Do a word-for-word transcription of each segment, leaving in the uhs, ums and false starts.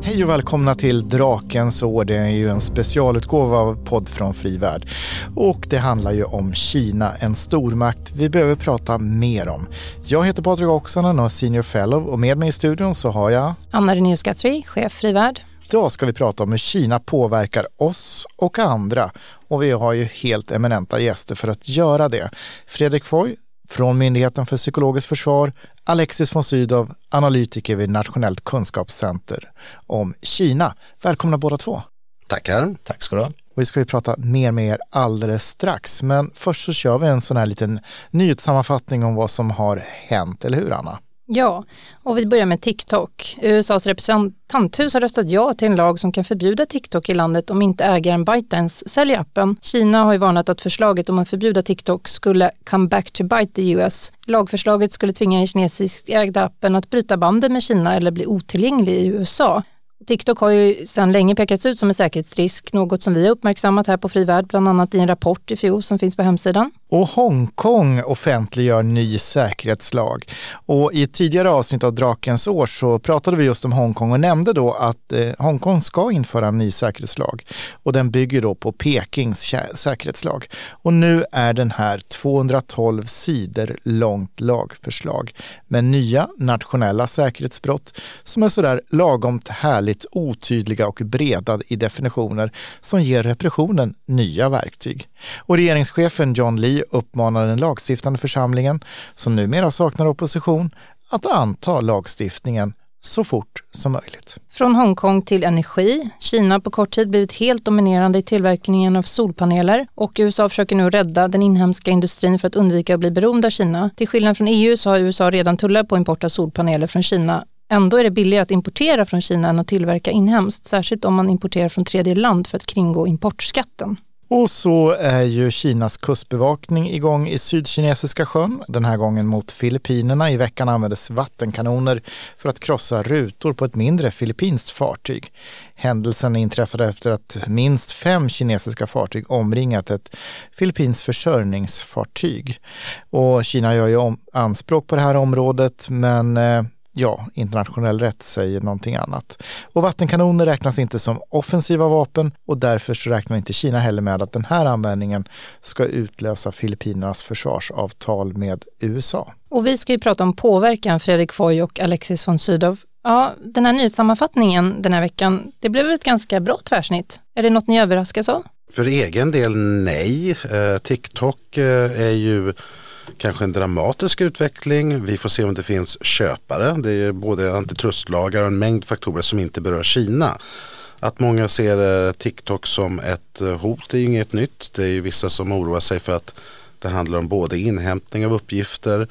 Hej och välkomna till Drakens år. Det är ju en specialutgåva av podd från Fri Värld. Och det handlar ju om Kina, en stormakt vi behöver prata mer om. Jag heter Patrik Oksanen och är senior fellow, och med mig i studion så har jag Anna Renus-Gatsby, chef Fri Värld. Idag ska vi prata om hur Kina påverkar oss och andra. Och vi har ju helt eminenta gäster för att göra det. Fredrik Foy från Myndigheten för psykologiskt försvar, Alexis von Sydow, analytiker vid Nationellt kunskapscenter om Kina. Välkomna båda två. Tackar. Tack ska du ha. Och vi ska ju prata mer med er alldeles strax. Men först så kör vi en sån här liten nyhetssammanfattning om vad som har hänt. Eller hur, Anna? Ja, och vi börjar med TikTok. U S A:s representanthus har röstat ja till en lag som kan förbjuda TikTok i landet om inte ägaren ByteDance säljer appen. Kina har ju varnat att förslaget om att förbjuda TikTok skulle come back to bite the U S. Lagförslaget skulle tvinga den kinesiskt ägda appen att bryta banden med Kina eller bli otillgänglig i U S A. TikTok har ju sedan länge pekats ut som en säkerhetsrisk, något som vi har uppmärksammat här på Fri Värld, bland annat i en rapport i fjol som finns på hemsidan. Och Hongkong offentliggör ny säkerhetslag. Och i ett tidigare avsnitt av Drakens år så pratade vi just om Hongkong och nämnde då att eh, Hongkong ska införa en ny säkerhetslag. Och den bygger då på Pekings säkerhetslag. Och nu är den här tvåhundratolv sidor långt lagförslag med nya nationella säkerhetsbrott som är sådär lagomt härligt otydliga och breda i definitioner som ger repressionen nya verktyg. Och regeringschefen John Lee uppmanar den lagstiftande församlingen, som numera saknar opposition, att anta lagstiftningen så fort som möjligt. Från Hongkong till energi. Kina har på kort tid blivit helt dominerande i tillverkningen av solpaneler, och U S A försöker nu rädda den inhemska industrin för att undvika att bli beroende av Kina. Till skillnad från E U så har U S A redan tullar på import av solpaneler från Kina. Ändå är det billigare att importera från Kina än att tillverka inhemskt, särskilt om man importerar från tredje land för att kringgå importskatten. Och så är ju Kinas kustbevakning igång i Sydkinesiska sjön. Den här gången mot Filippinerna. I veckan användes vattenkanoner för att krossa rutor på ett mindre filippinskt fartyg. Händelsen inträffade efter att minst fem kinesiska fartyg omringat ett filippinskt försörjningsfartyg. Och Kina gör ju om, anspråk på det här området, men eh, ja, internationell rätt säger någonting annat. Och vattenkanoner räknas inte som offensiva vapen, och därför så räknar inte Kina heller med att den här användningen ska utlösa Filippinernas försvarsavtal med U S A. Och vi ska ju prata om påverkan, Fredrik Foy och Alexis von Sydow. Ja, den här nyhetssammanfattningen den här veckan, det blev ett ganska bra tvärsnitt. Är det något ni överraskas av? För egen del nej. Eh, TikTok eh, är ju kanske en dramatisk utveckling. Vi får se om det finns köpare. Det är både antitrustlagar och en mängd faktorer som inte berör Kina. Att många ser TikTok som ett hot är inget nytt. Det är ju vissa som oroar sig för att det handlar om både inhämtning av uppgifter,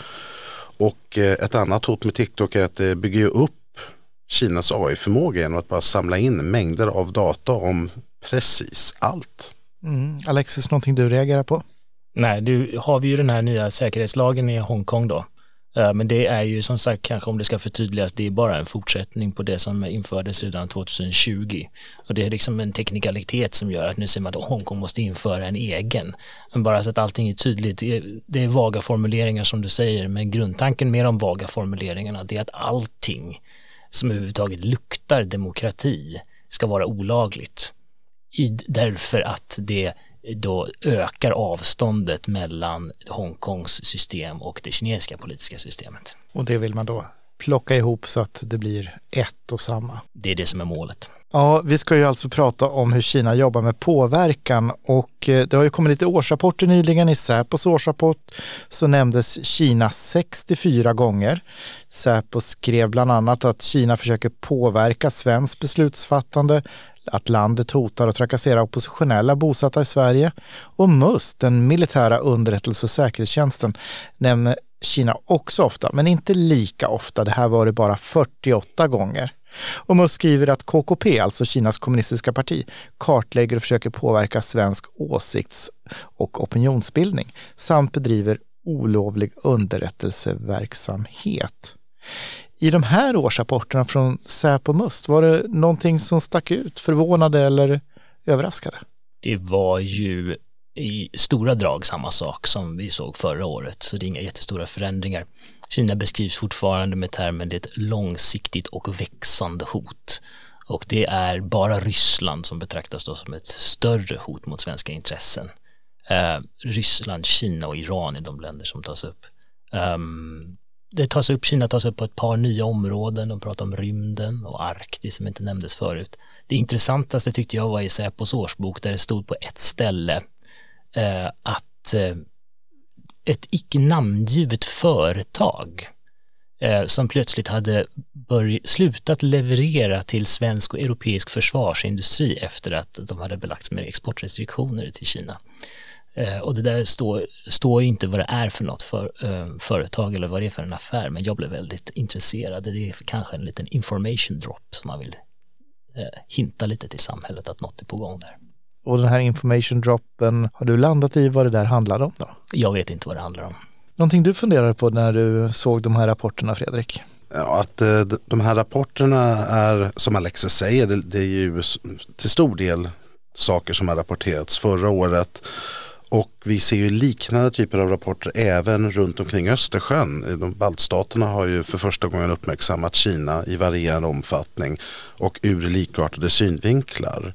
och ett annat hot med TikTok är att det bygger upp Kinas A I-förmåga genom att bara samla in mängder av data om precis allt. Mm. Alexis, någonting du reagerar på? Nej, nu har vi ju den här nya säkerhetslagen i Hongkong då. Men det är ju som sagt, kanske om det ska förtydligas, det är bara en fortsättning på det som infördes redan tjugohundratjugo. Och det är liksom en teknikalitet som gör att nu ser man att Hongkong måste införa en egen. Men bara så att allting är tydligt, det är, det är vaga formuleringar som du säger, men grundtanken med de vaga formuleringarna, det är att allting som överhuvudtaget luktar demokrati ska vara olagligt. I, därför att det då ökar avståndet mellan Hongkongs system och det kinesiska politiska systemet. Och det vill man då plocka ihop så att det blir ett och samma. Det är det som är målet. Ja, vi ska ju alltså prata om hur Kina jobbar med påverkan, och det har ju kommit lite årsrapporter nyligen. I Säpos årsrapport så nämndes Kina sextiofyra gånger. Säpo skrev bland annat att Kina försöker påverka svenskt beslutsfattande, att landet hotar att trakassera oppositionella bosatta i Sverige, och Must, den militära underrättelse- och säkerhetstjänsten, nämner Kina också ofta, men inte lika ofta. Det här var det bara fyrtioåtta gånger. Och Must skriver att K K P, alltså Kinas kommunistiska parti, kartlägger och försöker påverka svensk åsikts- och opinionsbildning samt bedriver olovlig underrättelseverksamhet. I de här årsrapporterna från Säpo och Must, var det någonting som stack ut, förvånade eller överraskade? Det var ju i stora drag samma sak som vi såg förra året, så det är inga jättestora förändringar. Kina beskrivs fortfarande med termen det är ett långsiktigt och växande hot. Och det är bara Ryssland som betraktas då som ett större hot mot svenska intressen. Eh, Ryssland, Kina och Iran är de länder som tas upp. Um, det tas upp, Kina tas upp på ett par nya områden. De pratar om rymden och Arktis som inte nämndes förut. Det intressantaste tyckte jag var i Säpos årsbok där det stod på ett ställe eh, att eh, ett icke namngivet företag eh, som plötsligt hade börj- slutat leverera till svensk och europeisk försvarsindustri efter att de hade belagts med exportrestriktioner till Kina. Eh, och det där står, står inte vad det är för något för, eh, företag eller vad det är för en affär, men jag blev väldigt intresserad. Det är kanske en liten information drop som man vill eh, hinta lite till samhället att något är på gång där. Och den här information droppen, har du landat i vad det där handlar om då? Jag vet inte vad det handlar om. Någonting du funderade på när du såg de här rapporterna, Fredrik? Ja, att eh, de här rapporterna är, som Alexis säger, det, det är ju till stor del saker som har rapporterats förra året. Och vi ser ju liknande typer av rapporter även runt omkring Östersjön. De baltstaterna har ju för första gången uppmärksammat Kina i varierande omfattning och ur likartade synvinklar.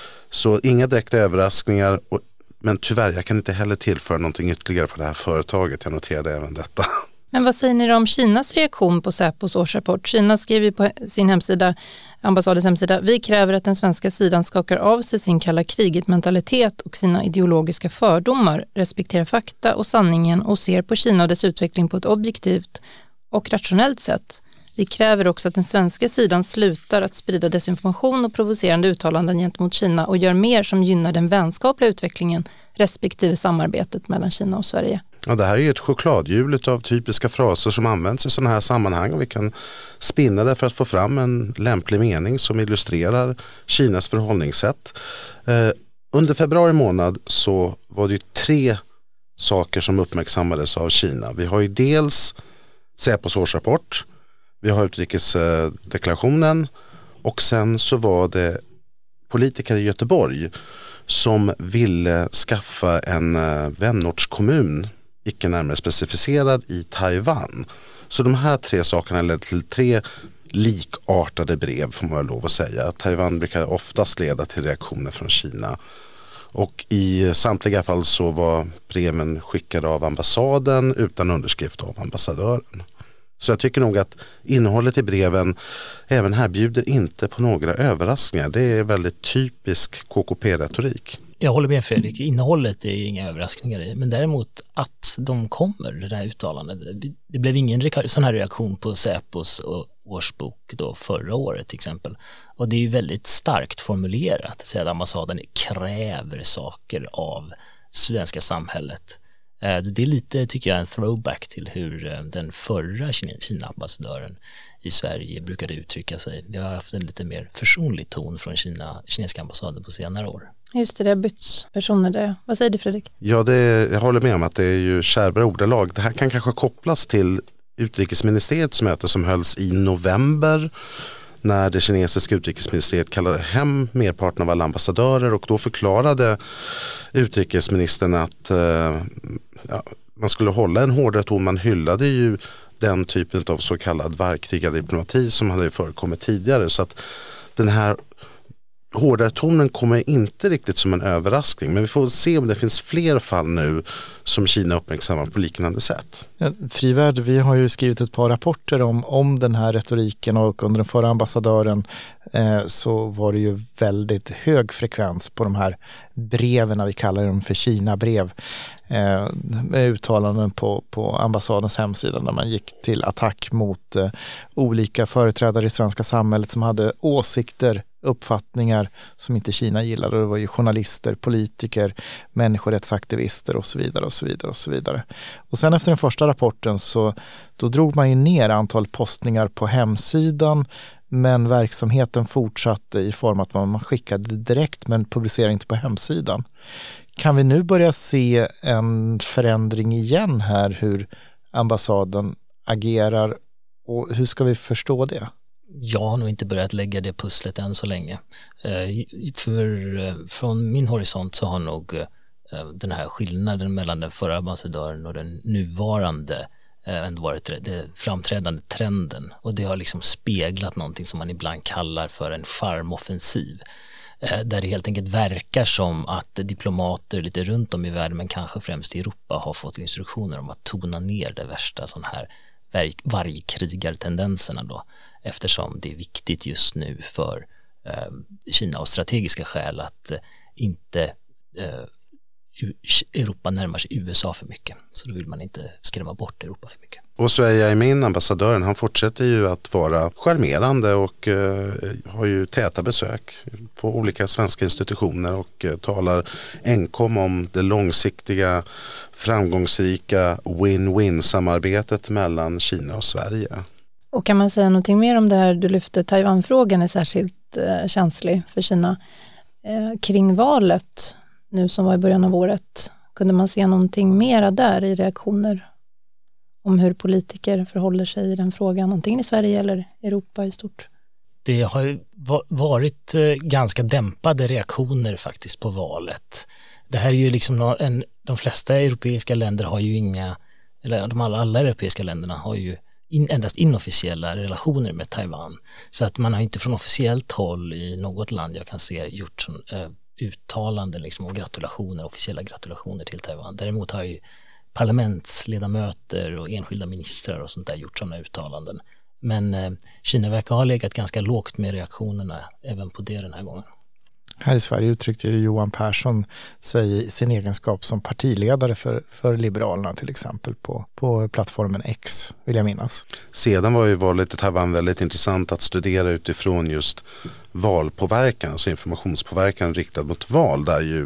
Så inga direkta överraskningar, men tyvärr jag kan inte heller tillföra någonting ytterligare på det här företaget. Jag noterade även detta. Men vad säger ni om Kinas reaktion på Säpos årsrapport? Kina skriver på sin hemsida, ambassadens hemsida, vi kräver att den svenska sidan skakar av sig sin kalla kriget-mentalitet och sina ideologiska fördomar, respekterar fakta och sanningen och ser på Kina och dess utveckling på ett objektivt och rationellt sätt. Vi kräver också att den svenska sidan slutar att sprida desinformation och provocerande uttalanden gentemot Kina och gör mer som gynnar den vänskapliga utvecklingen respektive samarbetet mellan Kina och Sverige. Ja, det här är ju ett chokladhjul av typiska fraser som används i sådana här sammanhang och vi kan spinna det för att få fram en lämplig mening som illustrerar Kinas förhållningssätt. Eh, under februari månad så var det ju tre saker som uppmärksammades av Kina. Vi har ju dels Säpos årsrapport, vi har utrikesdeklarationen och sen så var det politiker i Göteborg som ville skaffa en vänortskommun, icke närmare specificerad, i Taiwan. Så de här tre sakerna ledde till tre likartade brev, får man väl lov att säga. Taiwan brukar oftast leda till reaktioner från Kina. Och i samtliga fall så var breven skickade av ambassaden utan underskrift av ambassadören. Så jag tycker nog att innehållet i breven även här bjuder inte på några överraskningar. Det är väldigt typisk K K P-retorik. Jag håller med Fredrik, innehållet är inga överraskningar i, men däremot att de kommer, det där uttalandet. Det blev ingen sån här reaktion på Säpos årsbok då förra året till exempel. Och det är ju väldigt starkt formulerat att säga att ambassaden kräver saker av svenska samhället. Det är lite, tycker jag, en throwback till hur den förra Kina-ambassadören i Sverige brukade uttrycka sig. Vi har haft en lite mer försonlig ton från Kina, kinesiska ambassaden på senare år. Just det, det har bytts personer där. Vad säger du, Fredrik? Ja, det är, jag håller med om att det är ju kärvare ordalag. Det här kan kanske kopplas till utrikesministeriets möte som hölls i november när det kinesiska utrikesministeriet kallade hem merparten av alla ambassadörer och då förklarade utrikesministern att eh, ja, man skulle hålla en hårdare ton. Man hyllade ju den typen av så kallad vargkrigardiplomati som hade förekommit tidigare, så att den här hårdare tonen kommer inte riktigt som en överraskning, men vi får se om det finns fler fall nu som Kina uppmärksammar på liknande sätt. Ja, Frivärd, vi har ju skrivit ett par rapporter om, om den här retoriken och under den förra ambassadören eh, så var det ju väldigt hög frekvens på de här breven, vi kallar dem för Kina-brev, eh, med uttalanden på, på ambassadens hemsida där man gick till attack mot eh, olika företrädare i svenska samhället som hade åsikter, uppfattningar som inte Kina gillade. Det var ju journalister, politiker, människorättsaktivister och så vidare och så vidare och så vidare. Och sen efter den första rapporten så då drog man ju ner antal postningar på hemsidan, men verksamheten fortsatte i form att man skickade direkt men publicerade inte på hemsidan. Kan vi nu börja se en förändring igen här hur ambassaden agerar och hur ska vi förstå det? Jag har nog inte börjat lägga det pusslet än så länge. För från min horisont så har nog den här skillnaden mellan den förra ambassadören och den nuvarande eh, ändå varit den framträdande trenden, och det har liksom speglat någonting som man ibland kallar för en charmoffensiv, eh, där det helt enkelt verkar som att diplomater lite runt om i världen, men kanske främst i Europa, har fått instruktioner om att tona ner det värsta sån här vargkrigartendenserna då, eftersom det är viktigt just nu för eh, Kina av strategiska skäl att eh, inte eh, Europa närmar sig U S A för mycket, så då vill man inte skrämma bort Europa för mycket. Och så är jag min ambassadören, han fortsätter ju att vara charmerande och eh, har ju täta besök på olika svenska institutioner och eh, talar enkom om det långsiktiga, framgångsrika win-win-samarbetet mellan Kina och Sverige. Och kan man säga någonting mer om det här du lyfte, Taiwan-frågan är särskilt eh, känslig för Kina. Eh, kring valet nu som var i början av året, kunde man se någonting mera där i reaktioner om hur politiker förhåller sig i den frågan, antingen i Sverige eller Europa i stort? Det har ju varit ganska dämpade reaktioner faktiskt på valet. Det här är ju liksom en, de flesta europeiska länder har ju inga, eller de alla, alla europeiska länderna har ju in, endast inofficiella relationer med Taiwan. Så att man har inte från officiellt håll i något land jag kan se gjort sån, eh, uttalanden liksom om gratulationer, officiella gratulationer till Taiwan. Däremot har ju parlamentsledamöter och enskilda ministrar och sånt där gjort sådana uttalanden. Men eh, Kina verkar ha legat ganska lågt med reaktionerna även på det den här gången. Här i Sverige uttryckte ju Johan Persson sig i sin egenskap som partiledare för, för Liberalerna till exempel på, på plattformen X, vill jag minnas. Sedan var ju valet i Taiwan väldigt intressant att studera utifrån just valpåverkan, alltså informationspåverkan riktad mot val, där ju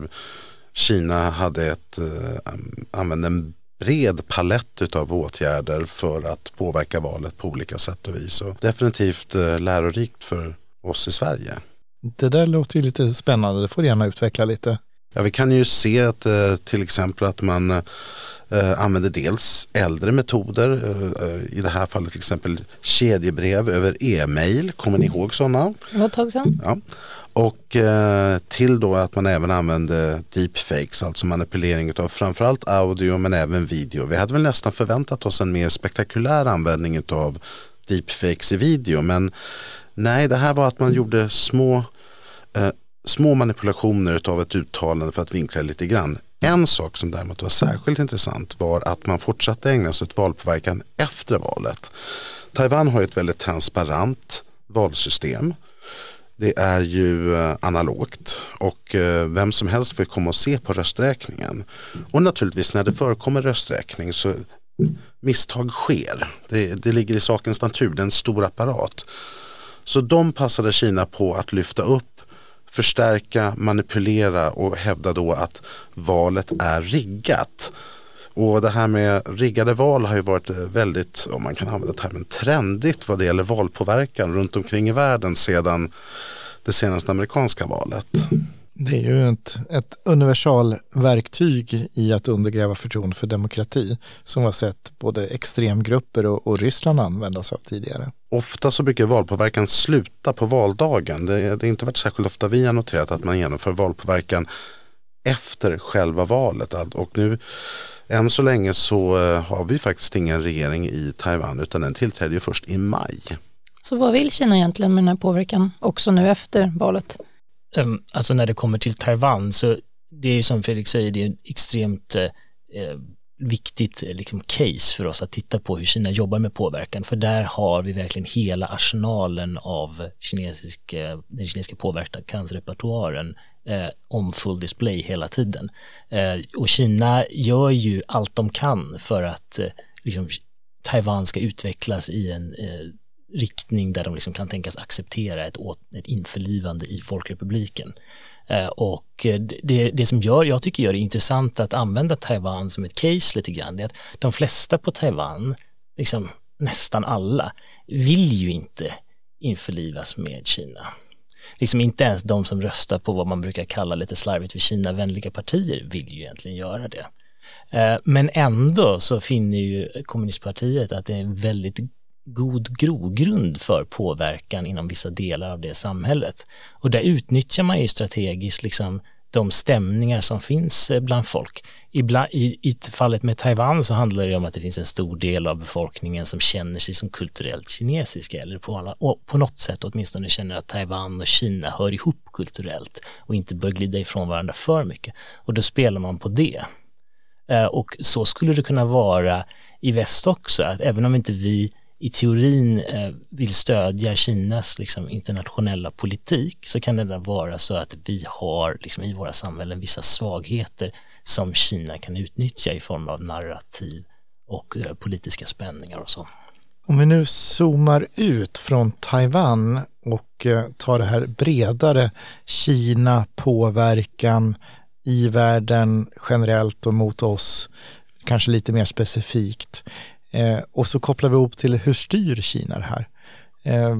Kina hade ett, äh, använde en bred palett av åtgärder för att påverka valet på olika sätt och vis. Och definitivt äh, lärorikt för oss i Sverige. Det där låter ju lite spännande, det får du gärna utveckla lite. Ja, vi kan ju se att äh, till exempel att man äh, använder dels äldre metoder, äh, i det här fallet till exempel kedjebrev över e-mail, kommer ni ihåg sådana? Det var ett tag sedan. Ja. Och eh, till då att man även använde deepfakes, alltså manipulering av framförallt audio men även video. Vi hade väl nästan förväntat oss en mer spektakulär användning av deepfakes i video, men nej, det här var att man gjorde små, eh, små manipulationer av ett uttalande för att vinkla lite grann. En sak som däremot var särskilt intressant var att man fortsatte ägna sig åt valpåverkan efter valet. Taiwan har ett väldigt transparent valsystem. Det är ju analogt och vem som helst får komma och se på rösträkningen. Och naturligtvis när det förekommer rösträkning så misstag sker. Det, det ligger i sakens natur, det är en stor apparat. Så de passade Kina på att lyfta upp, förstärka, manipulera och hävda då att valet är riggat. Och det här med riggade val har ju varit väldigt, om man kan använda termen, trendigt vad det gäller valpåverkan runt omkring i världen sedan det senaste amerikanska valet. Det är ju ett, ett universalverktyg i att undergräva förtroende för demokrati som har sett både extremgrupper och, och Ryssland användas av tidigare. Ofta så brukar valpåverkan sluta på valdagen. Det, det har inte varit särskilt ofta vi har noterat att man genomför valpåverkan efter själva valet. Och nu, än så länge så har vi faktiskt ingen regering i Taiwan utan den tillträdde ju först i maj. Så vad vill Kina egentligen med den här påverkan också nu efter valet? Um, alltså när det kommer till Taiwan så det är som Fredrik säger, det är en extremt eh, viktigt liksom, case för oss att titta på hur Kina jobbar med påverkan, för där har vi verkligen hela arsenalen av kinesisk, eh, den kinesiska påverkansrepertoaren eh, om full display hela tiden. Eh, och Kina gör ju allt de kan för att eh, liksom, Taiwan ska utvecklas i en eh, riktning där de liksom kan tänkas acceptera ett, ett införlivande i folkrepubliken. Eh, och det, det som gör, jag tycker gör det intressant att använda Taiwan som ett case lite grann, det är att de flesta på Taiwan, liksom nästan alla, vill ju inte införlivas med Kina. Liksom inte ens de som röstar på vad man brukar kalla lite slarvigt för Kina-vänliga partier vill ju egentligen göra det. Eh, men ändå så finner ju kommunistpartiet att det är en väldigt god grogrund för påverkan inom vissa delar av det samhället. Och där utnyttjar man ju strategiskt liksom de stämningar som finns bland folk. Ibland, i, I fallet med Taiwan så handlar det om att det finns en stor del av befolkningen som känner sig som kulturellt kinesiska eller på, alla, och på något sätt åtminstone känner att Taiwan och Kina hör ihop kulturellt och inte bör glida ifrån varandra för mycket. Och då spelar man på det. Eh, och så skulle det kunna vara i väst också, att även om inte vi i teorin eh, vill stödja Kinas liksom, internationella politik, så kan det vara så att vi har liksom, i våra samhällen vissa svagheter som Kina kan utnyttja i form av narrativ och eh, politiska spänningar och så. Om vi nu zoomar ut från Taiwan och eh, tar det här bredare, Kina, påverkan i världen generellt och mot oss, kanske lite mer specifikt. Eh, och så kopplar vi ihop till hur styr Kina det här? Eh,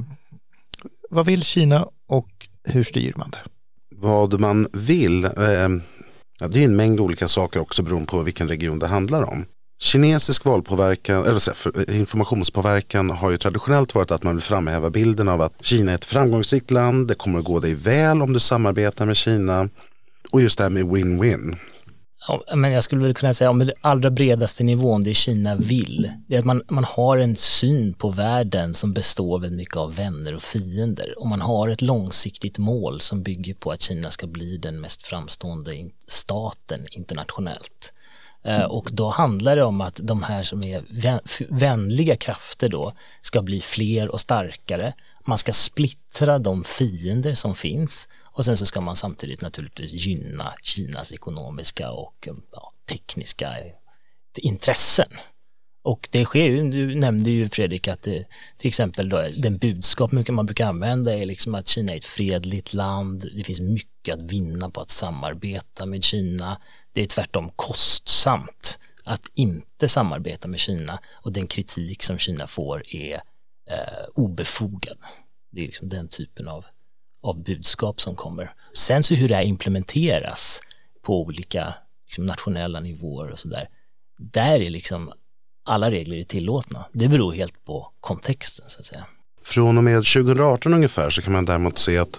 vad vill Kina och hur styr man det? Vad man vill, eh, ja, det är en mängd olika saker också beroende på vilken region det handlar om. Kinesisk valpåverkan, eller vad säger, informationspåverkan har ju traditionellt varit att man vill framhäva bilden av att Kina är ett framgångsrikt land, det kommer att gå dig väl om du samarbetar med Kina, och just det här med win-win. Ja, men jag skulle väl kunna säga om den allra bredaste nivån, det Kina vill, det är att man, man har en syn på världen som består väldigt mycket av vänner och fiender, och man har ett långsiktigt mål som bygger på att Kina ska bli den mest framstående staten internationellt. Och då handlar det om att de här som är vänliga krafter då ska bli fler och starkare. Man ska splittra de fiender som finns, och sen så ska man samtidigt naturligtvis gynna Kinas ekonomiska och ja, tekniska intressen. Och det sker ju, du nämnde ju Fredrik att det, till exempel då, den budskap mycket man brukar använda är liksom att Kina är ett fredligt land, det finns mycket att vinna på att samarbeta med Kina. Det är tvärtom kostsamt att inte samarbeta med Kina, och den kritik som Kina får är eh, obefogad. Det är liksom den typen av, av budskap som kommer. Sen så hur det här implementeras på olika liksom, nationella nivåer och sådär, där är liksom alla regler är tillåtna. Det beror helt på kontexten så att säga. Från och med tjugo arton ungefär så kan man däremot se att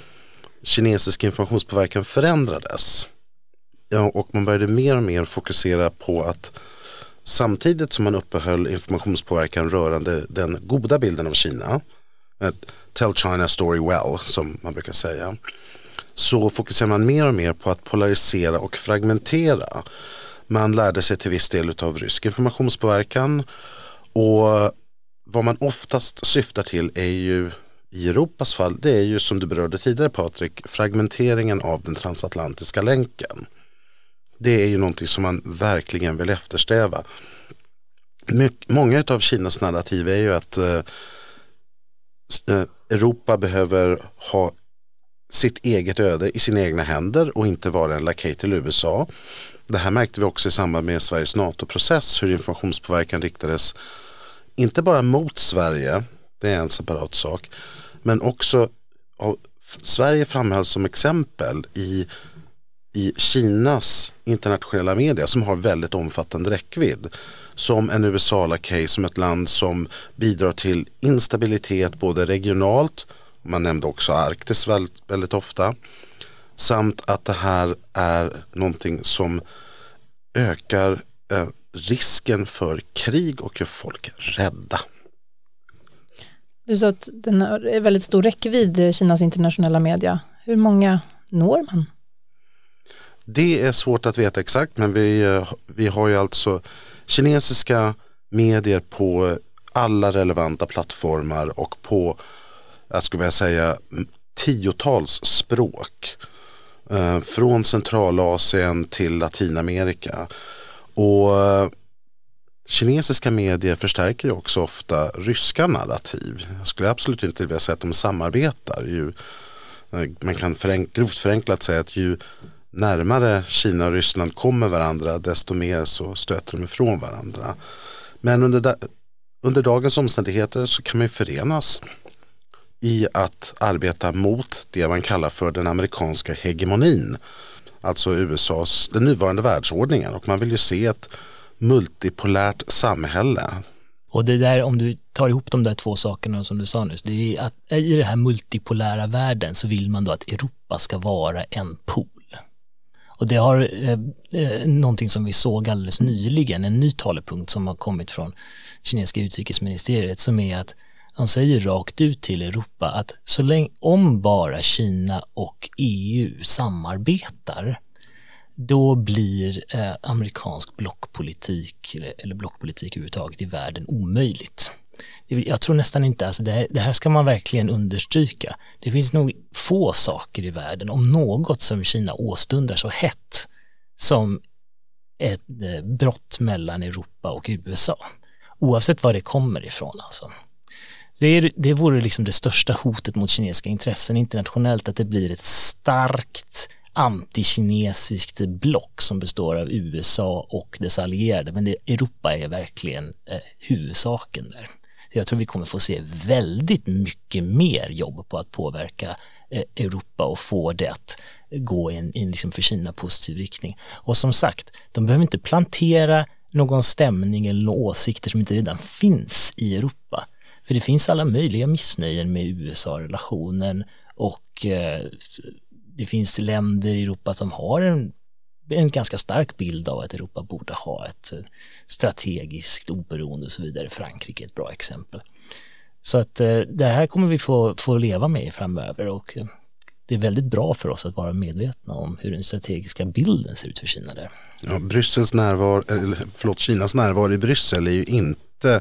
kinesisk informationspåverkan förändrades. Ja, och man började mer och mer fokusera på att samtidigt som man uppehöll informationspåverkan rörande den goda bilden av Kina, tell China story well som man brukar säga, så fokuserar man mer och mer på att polarisera och fragmentera. Man lärde sig till viss del av rysk informationspåverkan, och vad man oftast syftar till är ju i Europas fall, det är ju som du berörde tidigare Patrik, fragmenteringen av den transatlantiska länken. Det är ju någonting som man verkligen vill eftersträva. My- många av Kinas narrativ är ju att eh, Europa behöver ha sitt eget öde i sina egna händer och inte vara en lakej till U S A. Det här märkte vi också i samband med Sveriges NATO-process, hur informationspåverkan riktades inte bara mot Sverige, det är en separat sak, men också av Sverige framhölls som exempel i, i Kinas internationella media som har väldigt omfattande räckvidd, som en U S A-lakej, som ett land som bidrar till instabilitet både regionalt, man nämnde också Arktis väldigt, väldigt ofta, samt att det här är någonting som ökar eh, risken för krig och gör folk rädda. Du sa att den är väldigt stor räckvidd, Kinas internationella media. Hur många når man? Det är svårt att veta exakt, men vi, vi har ju alltså kinesiska medier på alla relevanta plattformar och på, jag skulle vilja säga, tiotals språk. Eh, från Centralasien till Latinamerika. Och eh, kinesiska medier förstärker ju också ofta ryska narrativ. Jag skulle absolut inte vilja säga att de samarbetar. Ju, eh, man kan förenk- grovt förenklat säga att ju närmare Kina och Ryssland kommer varandra, desto mer så stöter de ifrån varandra. Men under, da- under dagens omständigheter så kan man ju förenas i att arbeta mot det man kallar för den amerikanska hegemonin, alltså U S A:s, den nuvarande världsordningen, och man vill ju se ett multipolärt samhälle. Och det där, om du tar ihop de där två sakerna som du sa nyss, det är att i den här multipolära världen så vill man då att Europa ska vara en pol. Och det har eh, eh, någonting som vi såg alldeles nyligen, en ny talepunkt som har kommit från kinesiska utrikesministeriet, som är att de säger rakt ut till Europa att så länge om bara Kina och E U samarbetar, då blir eh, amerikansk blockpolitik eller blockpolitik överhuvudtaget i världen omöjligt. Jag tror nästan inte, alltså det, här, det här ska man verkligen understryka. Det finns nog få saker i världen, om något, som Kina åstundar så hett som ett eh, brott mellan Europa och U S A. Oavsett var det kommer ifrån alltså. Det, är, det vore liksom det största hotet mot kinesiska intressen internationellt, att det blir ett starkt antikinesiskt block som består av U S A och dess allierade. Men det, Europa är verkligen eh, huvudsaken där. Så jag tror vi kommer få se väldigt mycket mer jobb på att påverka eh, Europa och få det att gå i en, i en liksom för Kina positiv riktning. Och som sagt, de behöver inte plantera någon stämning eller några åsikter som inte redan finns i Europa. För det finns alla möjliga missnöjen med U S A-relationen, och eh, det finns länder i Europa som har en, en ganska stark bild av att Europa borde ha ett strategiskt oberoende och så vidare. Frankrike är ett bra exempel. Så att eh, det här kommer vi få, få leva med framöver, och eh, det är väldigt bra för oss att vara medvetna om hur den strategiska bilden ser ut för Kina där. Ja, Bryssels närvaro, eller förlåt, Kinas närvaro i Bryssel är ju inte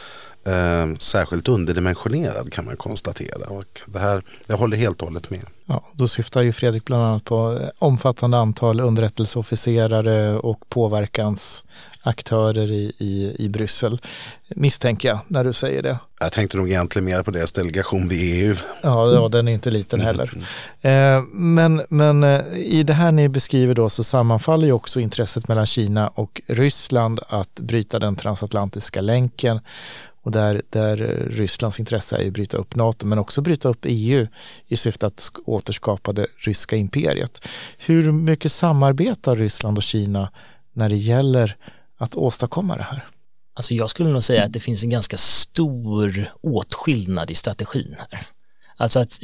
Eh, särskilt underdimensionerad, kan man konstatera, och det här, jag håller helt och hållet med. Ja, då syftar ju Fredrik bland annat på omfattande antal underrättelseofficerare och påverkansaktörer i, i, i Bryssel, misstänker jag när du säger det. Jag tänkte nog egentligen mer på deras delegation vid E U. Ja, ja, den är inte liten heller. Mm. Eh, men, men i det här ni beskriver då, så sammanfaller ju också intresset mellan Kina och Ryssland att bryta den transatlantiska länken. Och där, där Rysslands intresse är att bryta upp NATO, men också bryta upp E U i syfte att återskapa det ryska imperiet. Hur mycket samarbetar Ryssland och Kina när det gäller att åstadkomma det här? Alltså jag skulle nog säga att det finns en ganska stor åtskillnad i strategin här. Alltså att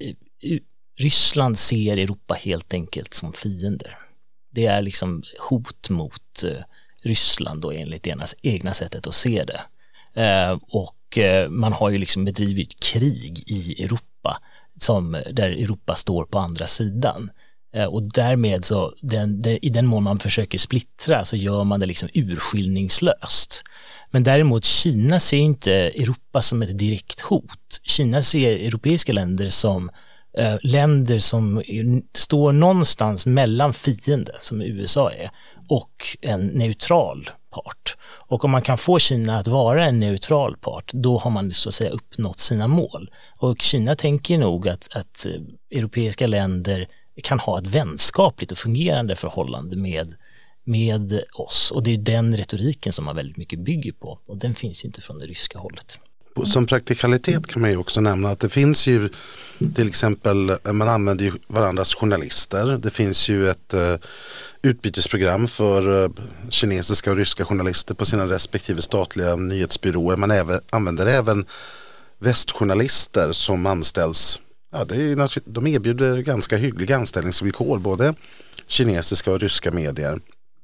Ryssland ser Europa helt enkelt som fiender. Det är liksom hot mot Ryssland då, enligt deras egna sättet att se det. Uh, och uh, man har ju liksom bedrivit krig i Europa, som, där Europa står på andra sidan. Uh, och därmed så, den, den, i den mån man försöker splittra, så gör man det liksom urskillningslöst. Men däremot Kina ser inte Europa som ett direkt hot. Kina ser europeiska länder som uh, länder som står någonstans mellan fiender, som U S A är, och en neutral part. Och om man kan få Kina att vara en neutral part, då har man så att säga uppnått sina mål. Och Kina tänker nog att, att europeiska länder kan ha ett vänskapligt och fungerande förhållande med, med oss. Och det är den retoriken som man väldigt mycket bygger på. Och den finns ju inte från det ryska hållet. Som praktikalitet kan man ju också nämna att det finns ju till exempel, man använder ju varandras journalister. Det finns ju ett uh, utbytesprogram för uh, kinesiska och ryska journalister på sina respektive statliga nyhetsbyråer. Man även, använder även västjournalister som anställs. Ja, det är, de erbjuder ganska hyggliga anställningsvillkor, både kinesiska och ryska medier.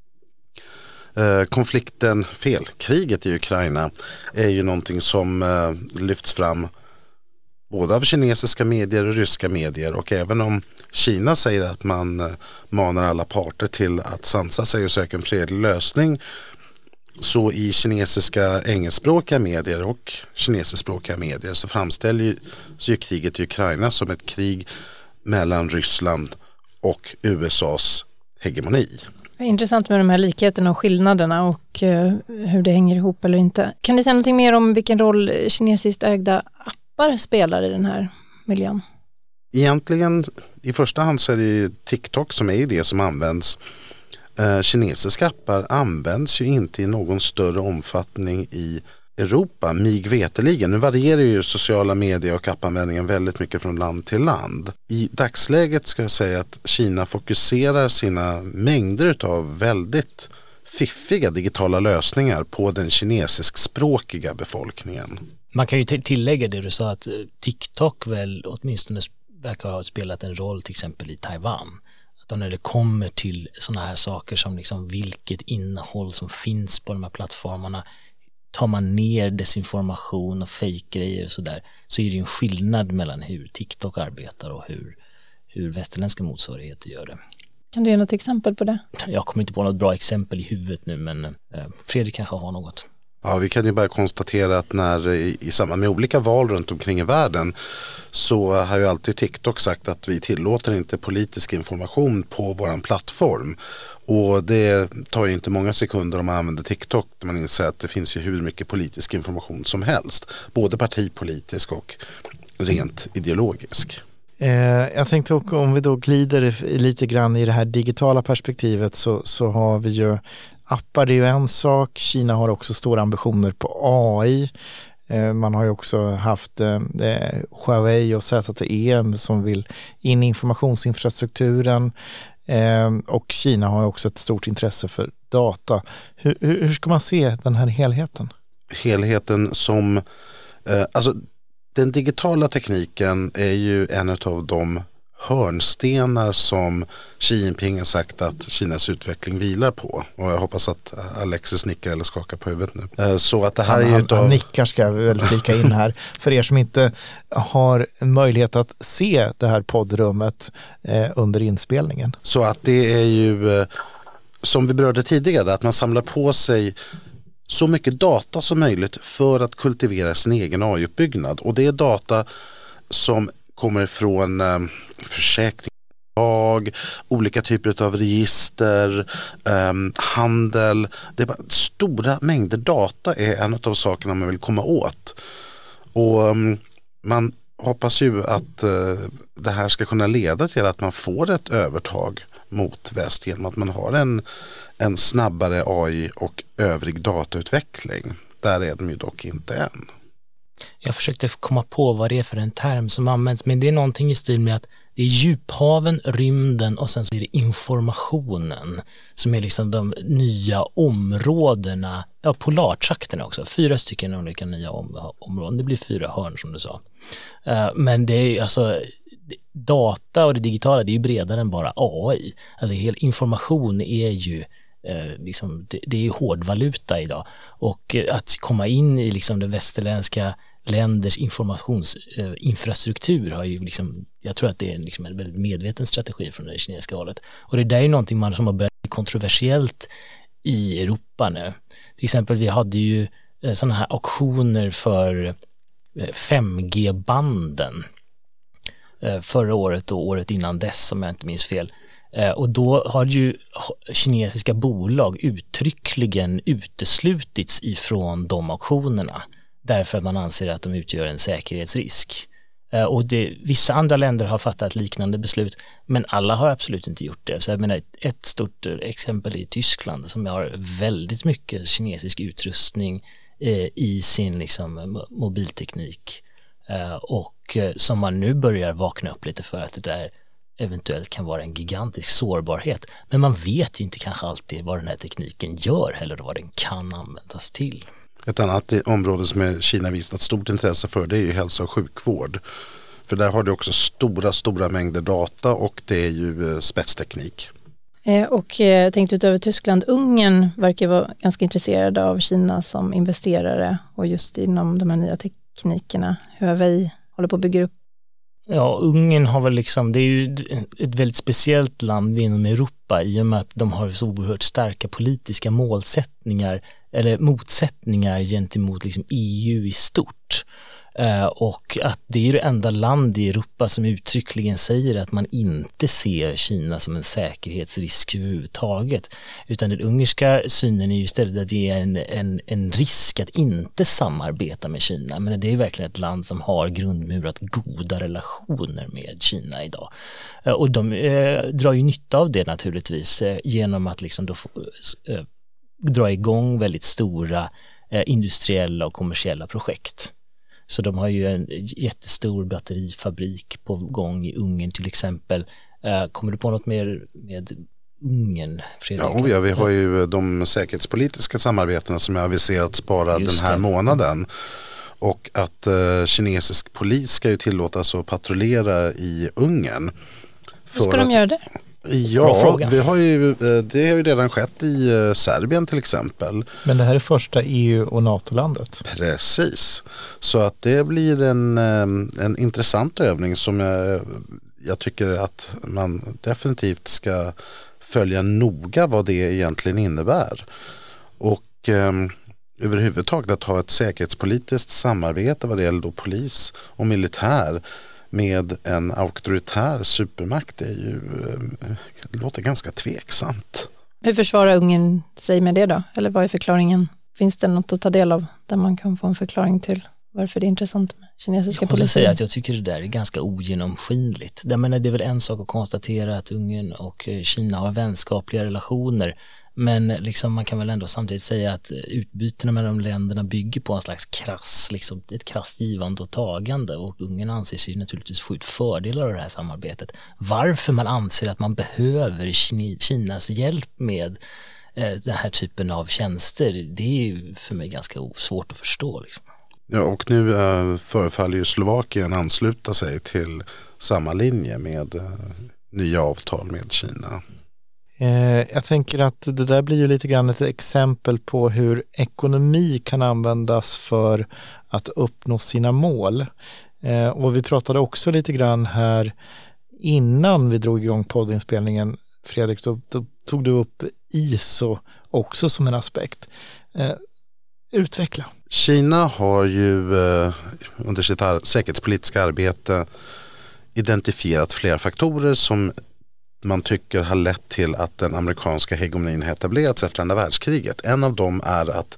Uh, konflikten, fel, kriget i Ukraina är ju någonting som uh, lyfts fram både av kinesiska medier och ryska medier, och även om Kina säger att man uh, manar alla parter till att sansa sig och söka en fredlig lösning, så i kinesiska engelskspråkiga medier och kinesiskspråkiga medier så framställer ju, så ju kriget i Ukraina som ett krig mellan Ryssland och U S A:s hegemoni. Intressant med de här likheterna och skillnaderna och uh, hur det hänger ihop eller inte. Kan ni säga någonting mer om vilken roll kinesiskt ägda appar spelar i den här miljön? Egentligen i första hand så är det ju TikTok som är det som används. Uh, kinesiska appar används ju inte i någon större omfattning i Europa, mig veteligen. Nu varierar ju sociala medier och appanvändningen väldigt mycket från land till land. I dagsläget ska jag säga att Kina fokuserar sina mängder av väldigt fiffiga digitala lösningar på den kinesiskspråkiga befolkningen. Man kan ju tillägga det du sa, att TikTok väl åtminstone verkar ha spelat en roll till exempel i Taiwan. Att data, när det kommer till sådana här saker som liksom vilket innehåll som finns på de här plattformarna, tar man ner desinformation och fake-grejer och sådär, så är det en skillnad mellan hur TikTok arbetar och hur, hur västerländska motsvarigheter gör det. Kan du ge något exempel på det? Jag kommer inte på något bra exempel i huvudet nu, men eh, Fredrik kanske har något. Ja, vi kan ju bara konstatera att när i, i samband med olika val runt omkring i världen så har ju alltid TikTok sagt att vi tillåter inte politisk information på våran plattform. Och det tar ju inte många sekunder om man använder TikTok där man inser att det finns ju hur mycket politisk information som helst. Både partipolitisk och rent ideologisk. Eh, jag tänkte också, om vi då glider lite grann i det här digitala perspektivet så, så har vi ju appar, det är ju en sak. Kina har också stora ambitioner på A I. Eh, man har ju också haft eh, Huawei och Z T E som vill in i informationsinfrastrukturen. Eh, och Kina har också ett stort intresse för data. Hur, hur ska man se den här helheten? Helheten som, eh, alltså den digitala tekniken är ju en av de hörnstenar som Xi Jinping har sagt att Kinas utveckling vilar på. Och jag hoppas att Alexis nickar eller skakar på huvudet nu. Så att det här han, är ju han, utav... han nickar ska jag väl flika in här. För er som inte har en möjlighet att se det här poddrummet eh, under inspelningen. Så att det är ju, eh, som vi berörde tidigare, att man samlar på sig så mycket data som möjligt för att kultivera sin egen A I-uppbyggnad. Och det är data som kommer från eh, försäkringsbolag, olika typer av register, eh, handel. Det är bara stora mängder data är en av sakerna man vill komma åt. Och eh, man hoppas ju att eh, det här ska kunna leda till att man får ett övertag mot väst genom att man har en, en snabbare A I och övrig datautveckling. Där är de ju dock inte än. Jag försökte komma på vad det är för en term som används, men det är någonting i stil med att det är djuphaven, rymden och sen så är det informationen som är liksom de nya områdena, ja, polartrakterna också, fyra stycken olika nya om, områden, det blir fyra hörn som du sa. Uh, men det är alltså data och det digitala, det är ju bredare än bara A I. Alltså hel information är ju eh, liksom, det, det är ju hårdvaluta idag, och eh, att komma in i liksom det västerländska länders informationsinfrastruktur eh, har ju liksom, jag tror att det är liksom en väldigt medveten strategi från det kinesiska hållet. Och det där är ju någonting man som har börjat bli kontroversiellt i Europa nu. Till exempel vi hade ju eh, sådana här auktioner för eh, fem G-banden förra året och året innan dess, om jag inte minns fel. Och då har ju kinesiska bolag uttryckligen uteslutits ifrån de auktionerna därför att man anser att de utgör en säkerhetsrisk. Och det, vissa andra länder har fattat liknande beslut, men alla har absolut inte gjort det. Så jag menar, ett stort exempel är Tyskland som har väldigt mycket kinesisk utrustning i sin liksom, mobilteknik. Uh, och uh, som man nu börjar vakna upp lite för att det där eventuellt kan vara en gigantisk sårbarhet. Men man vet inte kanske alltid vad den här tekniken gör eller vad den kan användas till. Ett annat område som Kina visat stort intresse för, det är ju hälso- och sjukvård. För där har det också stora, stora mängder data och det är ju uh, spetsteknik. Eh, och jag eh, tänkte utöver Tyskland, Ungern verkar vara ganska intresserade av Kina som investerare och just inom de här nya teknikerna. teknikerna, Huawei håller på att bygga upp. Ja, Ungern har väl liksom, det är ju ett väldigt speciellt land inom Europa i och med att de har så oerhört starka politiska målsättningar eller motsättningar gentemot liksom E U i stort. Uh, och att det är det enda land i Europa som uttryckligen säger att man inte ser Kina som en säkerhetsrisk överhuvudtaget, utan den ungerska synen är ju istället att det är en, en, en risk att inte samarbeta med Kina, men det är verkligen ett land som har grundmurat goda relationer med Kina idag. Uh, och de uh, drar ju nytta av det naturligtvis uh, genom att liksom då få, uh, dra igång väldigt stora uh, industriella och kommersiella projekt. Så de har ju en jättestor batterifabrik på gång i Ungern till exempel. Kommer du på något mer med Ungern, Fredrik? Ja, ja, vi har ju de säkerhetspolitiska samarbetena som är aviserats bara Just den här det. månaden. Och att eh, kinesisk polis ska ju tillåtas att patrullera i Ungern. Hur ska de göra det? Ja, vi har ju, det har ju redan skett i Serbien till exempel. Men det här är första E U- och NATO-landet. Precis. Så att det blir en, en intressant övning som jag, jag tycker att man definitivt ska följa noga vad det egentligen innebär. Och eh, överhuvudtaget att ha ett säkerhetspolitiskt samarbete vad det gäller då polis och militär med en auktoritär supermakt, det är ju, det låter ganska tveksamt. Hur försvarar Ungern sig med det då? Eller vad är förklaringen? Finns det något att ta del av där man kan få en förklaring till varför det är intressant med kinesiska polisen? Jag måste polisen? säga att jag tycker det där är ganska ogenomskinligt. Jag menar, det är väl en sak att konstatera att Ungern och Kina har vänskapliga relationer. Men liksom man kan väl ändå samtidigt säga att utbytena mellan de länderna bygger på en slags krass, liksom ett krasst givande och tagande, och Ungern anser sig naturligtvis få ut fördelar av det här samarbetet. Varför man anser att man behöver Kinas hjälp med eh, den här typen av tjänster, det är ju för mig ganska svårt att förstå. Liksom. Ja, och nu äh, förefaller ju Slovakien ansluta sig till samma linje med äh, nya avtal med Kina. Jag tänker att det där blir ju lite grann ett exempel på hur ekonomi kan användas för att uppnå sina mål. Och vi pratade också lite grann här innan vi drog igång poddinspelningen, Fredrik, då, då tog du upp I S O också som en aspekt. Utveckla. Kina har ju eh, under sitt ar- säkerhetspolitiska arbete identifierat flera faktorer som man tycker har lett till att den amerikanska hegemonin har etablerats efter andra världskriget. En av dem är att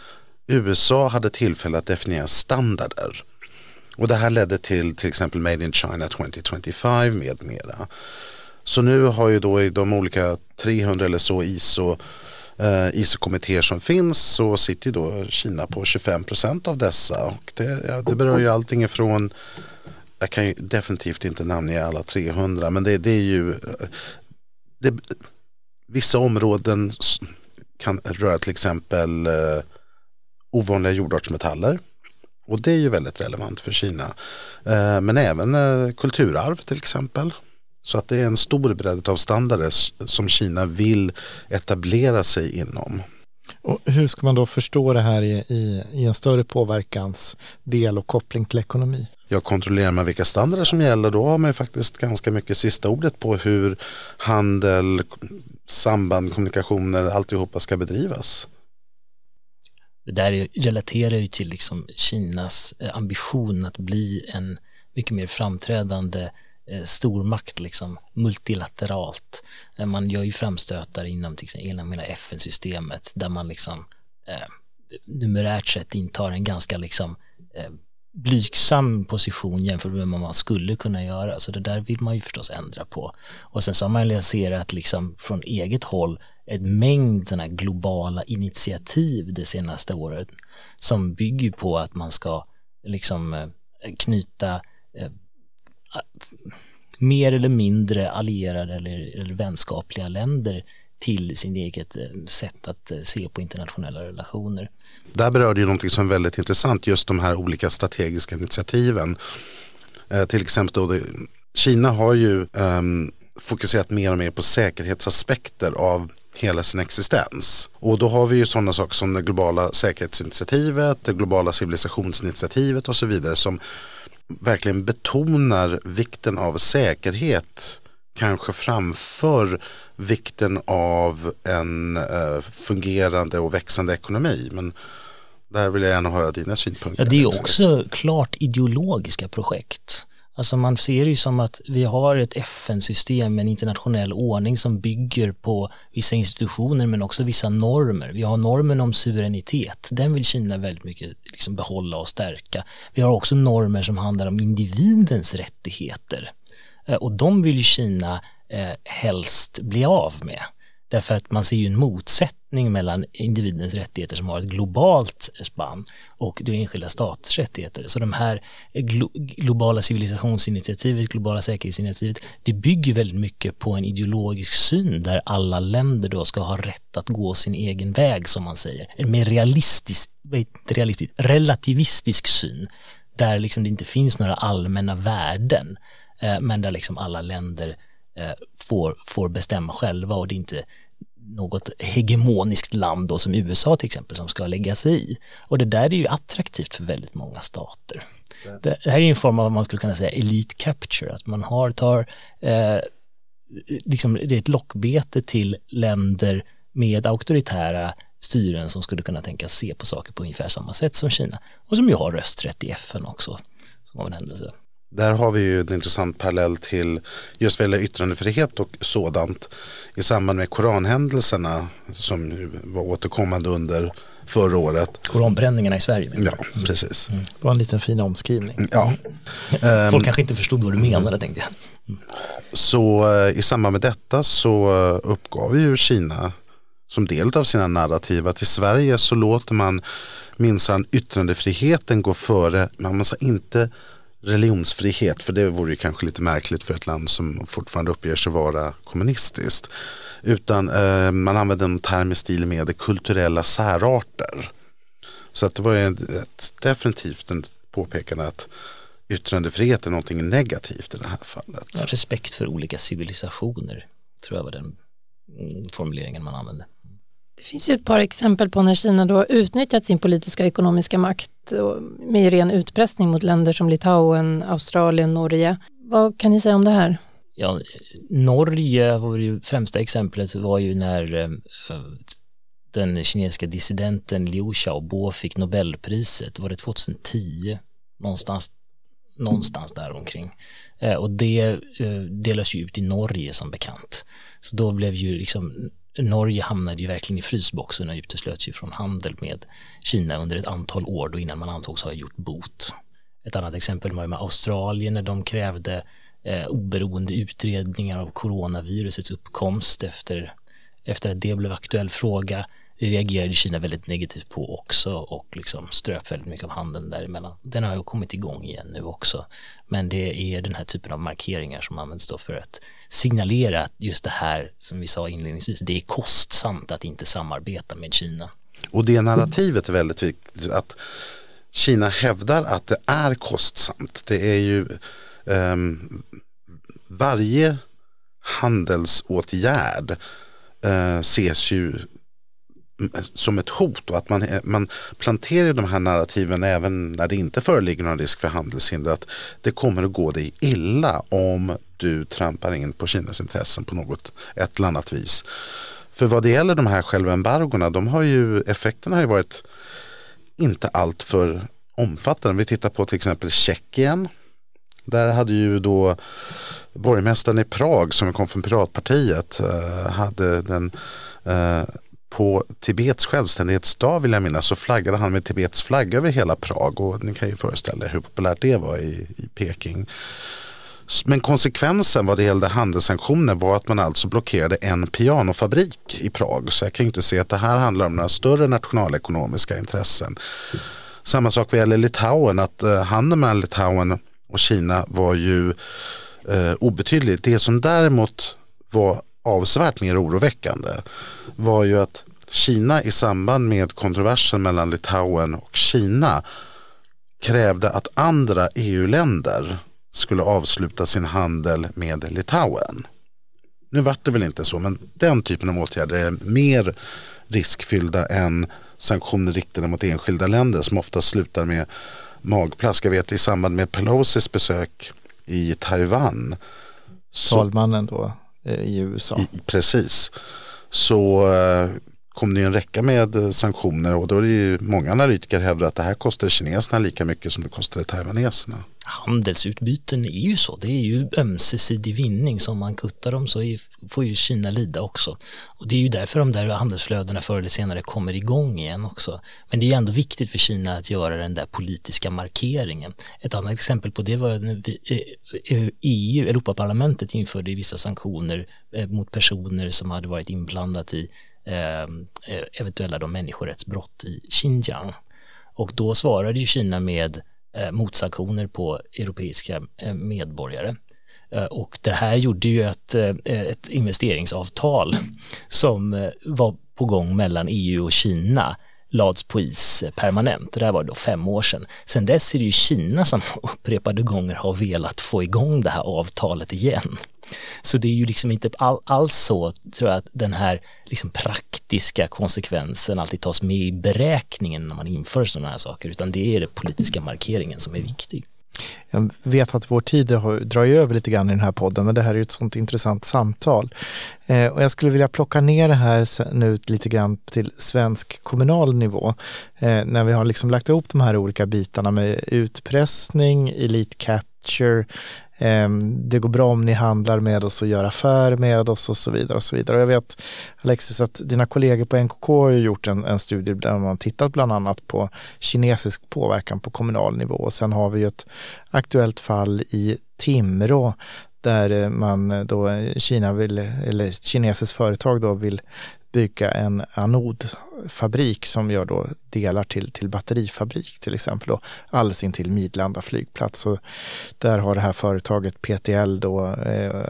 U S A hade tillfälle att definiera standarder. Och det här ledde till till exempel Made in China tjugo tjugofem med mera. Så nu har ju då i de olika trehundra eller så I S O, eh, I S O-kommittéer som finns, så sitter ju då Kina på tjugofem procent av dessa. Och det, ja, det berör ju allting ifrån, jag kan ju definitivt inte namnge alla trehundra, men det, det är ju det, vissa områden kan röra till exempel eh, ovanliga jordartsmetaller, och det är ju väldigt relevant för Kina. Eh, men även eh, kulturarv till exempel. Så att det är en stor bredd av standarder som Kina vill etablera sig inom. Och hur ska man då förstå det här i, i, i en större påverkansdel och koppling till ekonomi? Jag kontrollerar med vilka standarder som gäller, då har man ju faktiskt ganska mycket sista ordet på hur handel, samband, kommunikationer, alltihopa ska bedrivas. Det där relaterar ju till liksom Kinas ambition att bli en mycket mer framträdande stormakt, liksom multilateralt. Man gör ju framstötar inom till exempel inom hela F N-systemet där man liksom eh, numerärt sett intar en ganska liksom eh, blygsam position jämfört med vad man skulle kunna göra. Så det där vill man ju förstås ändra på. Och sen så har man lanserat liksom från eget håll ett mängd sådana globala initiativ det senaste året som bygger på att man ska liksom eh, knyta eh, mer eller mindre allierade eller, eller vänskapliga länder till sin eget sätt att se på internationella relationer. Där berör det ju någonting som är väldigt intressant, just de här olika strategiska initiativen. Eh, till exempel då det, Kina har ju eh, fokuserat mer och mer på säkerhetsaspekter av hela sin existens. Och då har vi ju sådana saker som det globala säkerhetsinitiativet, det globala civilisationsinitiativet och så vidare, som verkligen betonar vikten av säkerhet, kanske framför vikten av en uh, fungerande och växande ekonomi. Men där vill jag gärna höra dina synpunkter. Ja, det är också klart ideologiska projekt. Alltså man ser det som att vi har ett F N-system, en internationell ordning som bygger på vissa institutioner men också vissa normer. Vi har normen om suveränitet, den vill Kina väldigt mycket liksom behålla och stärka. Vi har också normer som handlar om individens rättigheter, och de vill ju Kina eh, helst bli av med. Därför att man ser ju en motsättning mellan individens rättigheter som har ett globalt spann och de enskilda staters rättigheter. Så de här glo- globala civilisationsinitiativet, globala säkerhetsinitiativet, det bygger väldigt mycket på en ideologisk syn där alla länder då ska ha rätt att gå sin egen väg, som man säger. En mer realistisk, realistisk relativistisk syn där liksom det inte finns några allmänna värden, men där liksom alla länder eh, får, får bestämma själva, och det är inte något hegemoniskt land då, som U S A till exempel, som ska lägga sig i. Och det där är ju attraktivt för väldigt många stater. Det här är en form av vad man skulle kunna säga elite capture, att man har tar eh, liksom, det är ett lockbete till länder med auktoritära styren som skulle kunna tänka se på saker på ungefär samma sätt som Kina, och som ju har rösträtt i F N också, som av en händelse. Där har vi ju en intressant parallell till just vad gäller yttrandefrihet och sådant i samband med koranhändelserna som var återkommande under förra året. Koranbränningarna i Sverige. Ja, precis. Det var en liten fin omskrivning. Ja. Folk um, kanske inte förstod vad du menade, tänkte jag. Mm. Så uh, i samband med detta så uh, uppgav ju Kina som del av sina narrativ att i Sverige så låter man minsann yttrandefriheten gå före, men man sa inte religionsfrihet, för det vore ju kanske lite märkligt för ett land som fortfarande uppger sig vara kommunistiskt. Utan eh, man använde en term i stil med kulturella särarter. Så att det var ett, ett, definitivt ett påpekande att yttrandefrihet är någonting negativt i det här fallet. Ja, respekt för olika civilisationer tror jag var den formuleringen man använde. Det finns ju ett par exempel på när Kina då har utnyttjat sin politiska och ekonomiska makt med ren utpressning mot länder som Litauen, Australien, Norge. Vad kan ni säga om det här? Ja, Norge var ju främsta exemplet, var ju när eh, den kinesiska dissidenten Liu Xiaobo fick Nobelpriset. Var det tjugohundratio? Någonstans, någonstans där omkring. Eh, och det eh, delas ju ut i Norge som bekant. Så då blev ju liksom Norge hamnade ju verkligen i frysboxen och uteslöts ju från handel med Kina under ett antal år då innan man antogs ha gjort bot. Ett annat exempel var ju med Australien när de krävde eh, oberoende utredningar av coronavirusets uppkomst efter, efter att det blev aktuell fråga. Det reagerade Kina väldigt negativt på också och liksom ströp väldigt mycket av handeln däremellan. Den har ju kommit igång igen nu också. Men det är den här typen av markeringar som används då för att signalera att just det här som vi sa inledningsvis, det är kostsamt att inte samarbeta med Kina. Och det narrativet är väldigt viktigt, att Kina hävdar att det är kostsamt. Det är ju um, varje handelsåtgärd uh, ses ju som ett hot, och att man, man planterar de här narrativen även när det inte föreligger någon risk för handelshinder, att det kommer att gå dig illa om du trampar in på Kinas intressen på något ett eller annat vis. För vad det gäller de här själva embargorna, de har ju, effekterna har ju varit inte allt för omfattande. Vi tittar på till exempel Tjeckien. Där hade ju då borgmästaren i Prag som kom från Piratpartiet hade den på Tibets självständighetsdag, vill jag minnas, så flaggade han med Tibets flagga över hela Prag, och ni kan ju föreställa er hur populärt det var i, i Peking. Men konsekvensen vad det gällde handelssanktioner var att man alltså blockerade en pianofabrik i Prag, så jag kan ju inte se att det här handlar om några större nationalekonomiska intressen. Samma sak vad gäller Litauen, att eh, handeln mellan Litauen och Kina var ju eh, obetydligt. Det som däremot var avsevärt mer oroväckande var ju att Kina i samband med kontroversen mellan Litauen och Kina krävde att andra E U-länder skulle avsluta sin handel med Litauen. Nu var det väl inte så, men den typen av åtgärder är mer riskfyllda än sanktioner riktade mot enskilda länder som ofta slutar med magplask. Jag vet i samband med Pelosis besök i Taiwan, Talmannen då i U S A. I, precis. Så eh, kom det en räcka med sanktioner, och då är det ju många analytiker hävdar att det här kostar kineserna lika mycket som det kostade taiwaneserna. Handelsutbyten är ju så. Det är ju ömsesidig vinning. Som man kuttar dem så är, får ju Kina lida också. Och det är ju därför de där handelsflödena förr eller senare kommer igång igen också. Men det är ändå viktigt för Kina att göra den där politiska markeringen. Ett annat exempel på det var när vi, E U, Europaparlamentet införde vissa sanktioner mot personer som hade varit inblandat i eh, eventuella de människorättsbrott i Xinjiang. Och då svarade ju Kina med motsanktioner på europeiska medborgare. Och det här gjorde ju att ett investeringsavtal som var på gång mellan E U och Kina lades på is permanent. Det där var då fem år sedan. Sen dess är det ju Kina som upprepade gånger har velat få igång det här avtalet igen. Så det är ju liksom inte all, alls så, tror jag, att den här liksom praktiska konsekvensen alltid tas med i beräkningen när man inför sådana här saker, utan det är den politiska markeringen som är viktig. Jag vet att vår tid har, drar ju över lite grann i den här podden, men det här är ju ett sånt intressant samtal. Eh, och jag skulle vilja plocka ner det här nu lite grann till svensk kommunal nivå. Eh, när vi har liksom lagt ihop de här olika bitarna med utpressning, elite capture, eh, det går bra om ni handlar med oss och gör affär med oss och så vidare och så vidare. Och jag vet, Alexis, att dina kollegor på N K K har gjort en, en studie där man tittat bland annat på kinesisk påverkan på kommunal nivå, och sen har vi ju ett aktuellt fall i Timrå där man då Kina vill, eller kinesiskt företag då vill bygga en anodfabrik som gör då delar till, till batterifabrik till exempel då, alldeles in till Midlanda flygplats. Och där har det här företaget P T L då, eh,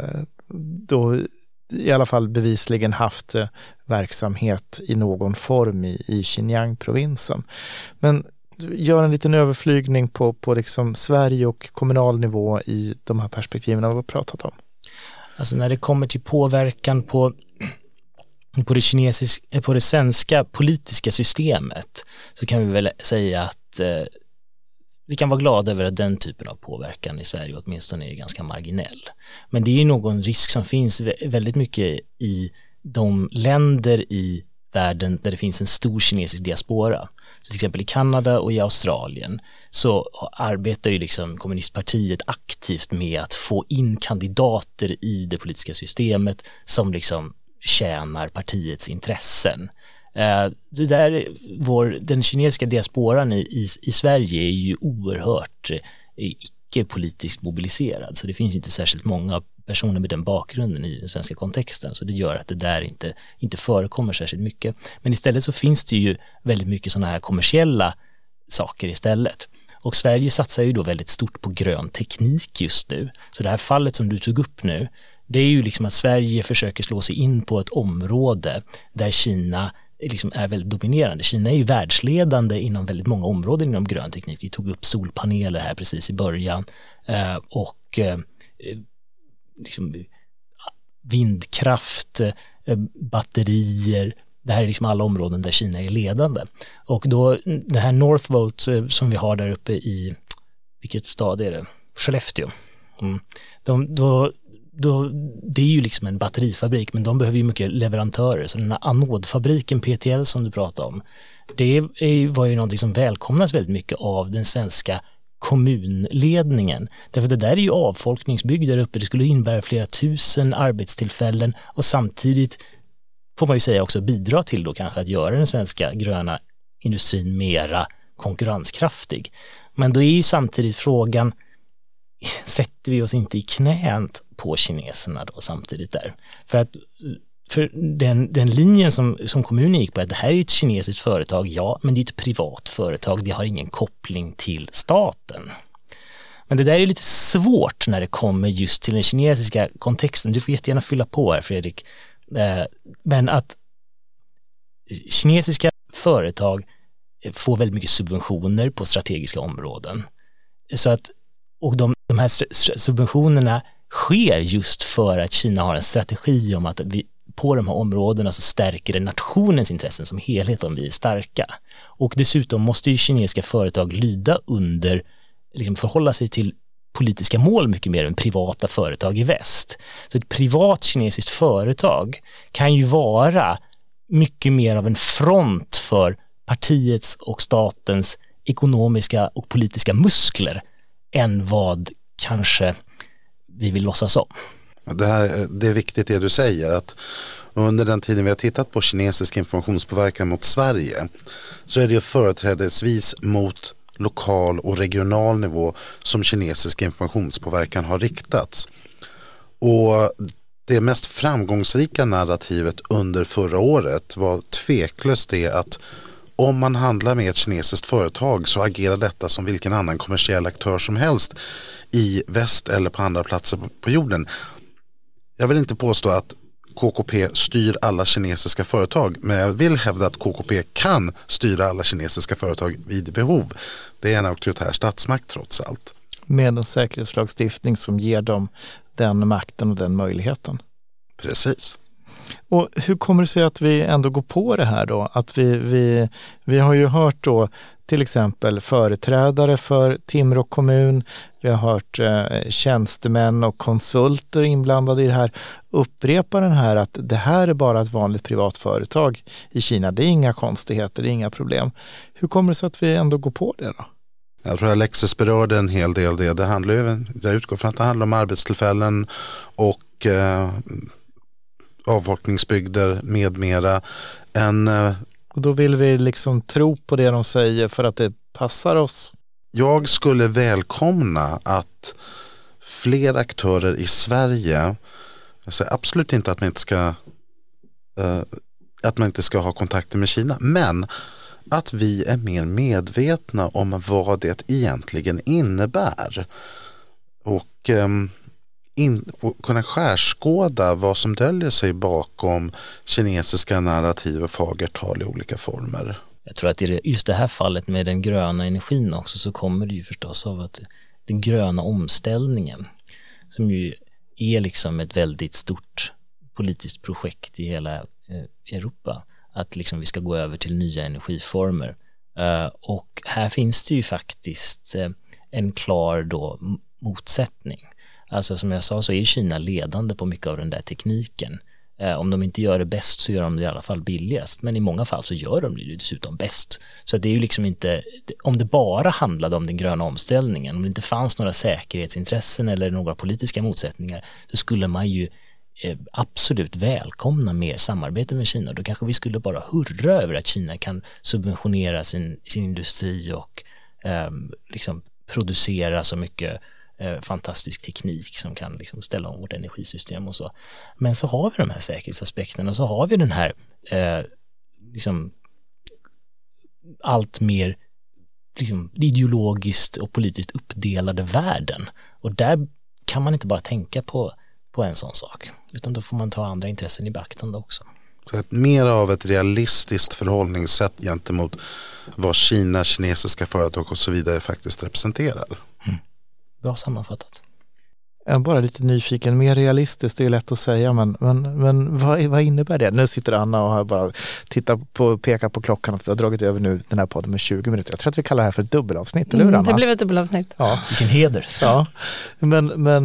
då i alla fall bevisligen haft eh, verksamhet i någon form i, i Xinjiang-provinsen. Men gör en liten överflygning på, på liksom Sverige och kommunal nivå i de här perspektiven vi har pratat om. Alltså när det kommer till påverkan på på det kinesiska, på det svenska politiska systemet, så kan vi väl säga att eh, vi kan vara glada över att den typen av påverkan i Sverige åtminstone är ganska marginell. Men det är ju någon risk som finns väldigt mycket i de länder i världen där det finns en stor kinesisk diaspora. Så till exempel i Kanada och i Australien så arbetar ju liksom kommunistpartiet aktivt med att få in kandidater i det politiska systemet som liksom tjänar partiets intressen. Det där, vår, den kinesiska diasporan i, i, i Sverige är ju oerhört icke-politiskt mobiliserad, så det finns inte särskilt många personer med den bakgrunden i den svenska kontexten, så det gör att det där inte, inte förekommer särskilt mycket. Men istället så finns det ju väldigt mycket sådana här kommersiella saker istället. Och Sverige satsar ju då väldigt stort på grön teknik just nu. Så det här fallet som du tog upp nu, det är ju liksom att Sverige försöker slå sig in på ett område där Kina liksom är väldigt dominerande. Kina är ju världsledande inom väldigt många områden inom grön teknik. Vi tog upp solpaneler här precis i början eh, och eh, liksom vindkraft, eh, batterier. Det här är liksom alla områden där Kina är ledande. Och då det här Northvolt eh, som vi har där uppe i, vilket stad är det? Skellefteå. Mm. De, då Då, det är ju liksom en batterifabrik, men de behöver ju mycket leverantörer. Så den här anodfabriken P T L som du pratade om, det är, var ju någonting som välkomnas väldigt mycket av den svenska kommunledningen. Därför det där är ju avfolkningsbygd där uppe. Det skulle innebära flera tusen arbetstillfällen och samtidigt får man ju säga också bidra till då kanske att göra den svenska gröna industrin mera konkurrenskraftig. Men då är ju samtidigt frågan, sätter vi oss inte i knät på kineserna då samtidigt där? För att för den, den linjen som, som kommunen gick på, att det här är ett kinesiskt företag, ja, men det är ett privat företag, det har ingen koppling till staten. Men det där är lite svårt när det kommer just till den kinesiska kontexten. Du får jättegärna fylla på här, Fredrik. Men att kinesiska företag får väldigt mycket subventioner på strategiska områden. Så att, och de, de här subventionerna sker just för att Kina har en strategi om att vi på de här områdena så stärker det nationens intressen som helhet om vi är starka. Och dessutom måste ju kinesiska företag lyda under, liksom förhålla sig till politiska mål mycket mer än privata företag i väst. Så ett privat kinesiskt företag kan ju vara mycket mer av en front för partiets och statens ekonomiska och politiska muskler än vad kanske vi vill låtsas om. Det, här, det är viktigt det du säger, att under den tiden vi har tittat på kinesisk informationspåverkan mot Sverige så är det ju företrädesvis mot lokal och regional nivå som kinesisk informationspåverkan har riktats. Och det mest framgångsrika narrativet under förra året var tveklöst det att om man handlar med ett kinesiskt företag så agerar detta som vilken annan kommersiell aktör som helst i väst eller på andra platser på jorden. Jag vill inte påstå att K K P styr alla kinesiska företag, men jag vill hävda att K K P kan styra alla kinesiska företag vid behov. Det är en auktoritär statsmakt trots allt. Med en säkerhetslagstiftning som ger dem den makten och den möjligheten. Precis. Och hur kommer det sig att vi ändå går på det här då? Att vi, vi, vi har ju hört då till exempel företrädare för Timrå kommun, vi har hört eh, tjänstemän och konsulter inblandade i det här, upprepa den här att det här är bara ett vanligt privat företag i Kina, det är inga konstigheter, det är inga problem. Hur kommer det sig att vi ändå går på det då? Jag tror att Alexis berörde en hel del det. Det handlar ju, jag utgår från att det handlar om arbetstillfällen och eh, avfolkningsbygder med mera. En, eh, och då vill vi liksom tro på det de säger för att det passar oss. Jag skulle välkomna att fler aktörer i Sverige, jag säger absolut inte att man inte ska eh, att man inte ska ha kontakter med Kina, men att vi är mer medvetna om vad det egentligen innebär och, eh, in, och kunna skärskåda vad som döljer sig bakom kinesiska narrativ och fagertal i olika former. Jag tror att i just det här fallet med den gröna energin också så kommer det ju förstås av att den gröna omställningen som ju är liksom ett väldigt stort politiskt projekt i hela eh, Europa, att liksom vi ska gå över till nya energiformer. Uh, och här finns det ju faktiskt uh, en klar då motsättning. Alltså som jag sa så är Kina ledande på mycket av den där tekniken. Uh, om de inte gör det bäst så gör de det i alla fall billigast, men i många fall så gör de det dessutom bäst. Så det är ju liksom inte, om det bara handlade om den gröna omställningen, om det inte fanns några säkerhetsintressen eller några politiska motsättningar, så skulle man ju absolut välkomna mer samarbete med Kina. Då kanske vi skulle bara hurra över att Kina kan subventionera sin, sin industri och eh, liksom producera så mycket eh, fantastisk teknik som kan liksom ställa om vårt energisystem och så. Men så har vi de här säkerhetsaspekterna och så har vi den här eh, liksom allt mer liksom ideologiskt och politiskt uppdelade världen. Och där kan man inte bara tänka på på en sån sak, utan då får man ta andra intressen i beaktande också. Så ett, mer av ett realistiskt förhållningssätt gentemot vad Kina, kinesiska företag och så vidare faktiskt representerar. Mm. Bra sammanfattat. Jag är bara lite nyfiken, mer realistiskt, det är lätt att säga, men, men, men vad, vad innebär det? Nu sitter Anna och har bara tittat på, pekar på klockan att vi har dragit över nu den här podden med tjugo minuter. Jag tror att vi kallar det här för ett dubbelavsnitt, eller hur, Anna? Mm, det blev ett dubbelavsnitt. Ja. Vilken heder. Ja, men, men